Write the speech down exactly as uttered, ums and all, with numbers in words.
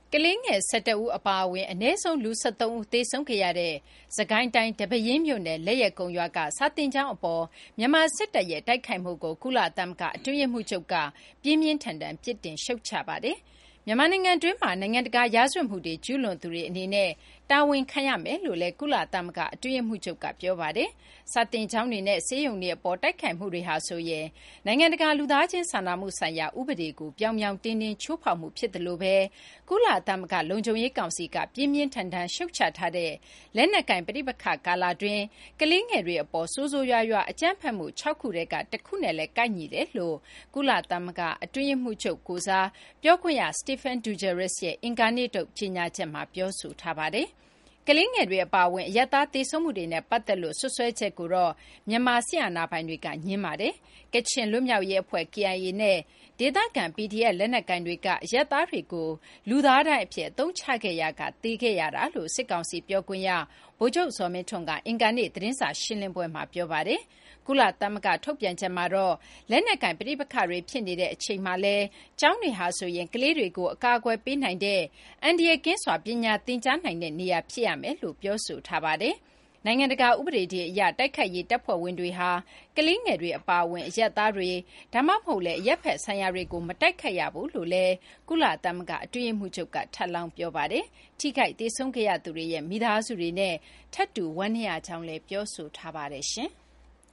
ကလေးငယ်၁၁ဦးအပါအဝင်အနည်းဆုံးလူ၁၃ဦးသေဆုံးခဲ့ရတဲ့စစ်ကိုင်းတိုင်းဒီပဲယင်းမြို့နယ်လက်ယက်ကုန်းရွာကစာသင်ကျောင်းအပေါ်မြန်မာစစ်တပ်ရဲ့တိုက်ခိုက်မှုကိုကုလသမဂ္ဂအတွင်းရေးမှူးချုပ်ကပြင်းပြင်းထန်ထန်ပြစ်တင်ရှုတ်ချပါတယ်။မြန်မာနိုင်ငံတွင်းမှာနိုင်ငံတကာရာဇဝတ်မှုတွေကျူးလွန်သူတွေအနေနဲ့တာဝန်ခံရမယ်လို့လည်းကုလသမဂ္ဂအတွင်းရေးမှူးချုပ်ကပြောပါတယ်။စာသင်ကျောင်းတွေနဲ့ဆေးရုံတွေအပေါ်တိုက်ခိုက်မှုတွေဟာဆိုရင်နိုင်ငံတကာလူသားချင်းစာနာမှုဆိုင်ရာဥပဒေကိုပြောင်ပြောင်တင်းတင်းချိုးဖောက်မှုဖြစ်တယ်လို့ပဲကုလသမဂ္ဂလုံခြုံရေးကောင်စီကပြင်းပြင်းထန်ထန်ရှုတ်ချထားတဲ့လက်နက်ကင်ပဋိပက္ခကာလတွင်ကလေးငယ်တွေအပေါ်ဆိုးဆိုးရွားရွားအကြမ်းဖက်မှု၆ခုတည်းကတစ်ခုနဲ့လည်းကိုက်ညီတယ်လို့ကုလသမဂ္ဂအတွင်းရေးမှူးချုပ်ကိုစားပြောခွင့်ရ Stéphane Dujarric ရဲ့အင်္ဂါနေ့ထုတ်ကြေညာချက်မှာပြောဆိုထားပါတယ်။ကလေးငယ်တွေအပါအဝင်အရပ်သားသေဆုံးမှုတွေနဲ့ပတ်သက်လို့ဆွဆွဲချက်ကိုတော့မြန်မာစစ်အာဏာပိုင်တွေကငြင်းပါတယ်။ကချင်လွတ်မြောက်ရေးအဖွဲ့ K I A နဲ့ဒေသခံ P D F လက်နက်ကိုင်တွေကအရပ်သားတွေကိုလူသားဒိုင်းအဖြစ်အသုံးချခဲ့ရာကသေခဲ့ရတာလို့စစ်ကောင်စီပြောခွင့်ရဗိုလ်ချုပ်ဇော်မင်းထွန်းကအင်္ဂါနေ့သတင်းစာရှင်းလင်းပွဲမှာပြောပါတယ်။ကုလသမဂ္ဂထုတ်ပြန်ချက်မှာတော့လက်နက်ကင်ပဋိပက္ခတွေဖြစ်နေတဲ့အချိန်မှာလဲကျောင်းတွေဟာဆိုရင်ကလေးတွေကိုအကာအကွယ်ပေးနိုင်တဲ့အန္တရာယ်ကင်းစွာပညာသင်ကြားနိုင်တဲ့နေရာဖြစ်ရမယ်လို့ပြောဆိုထားပါတယ်။နိုင်ငံတကာဥပဒေတွေအရတိုက်ခိုက်ရေးတပ်ဖွဲ့ဝင်တွေဟာကလေးငယ်တွေအပါအဝင်အရက်သားတွေဒါမှမဟုတ်လည်းအရက်ဖက်ဆိုင်ရာတွေကိုမတိုက်ခိုက်ရဘူးလို့လည်းကုလသမဂ္ဂအတွင်းရေးမှူးချုပ်ကထပ်လောင်းပြောပါတယ်။ထိခိုက်ဒေဆုံးခဲ့ရသူတွေရဲ့မိသားစုတွေနဲ့ထပ်တူဝမ်းနည်းရကြောင်းလည်းပြောဆိုထားပါတယ်ရှင်။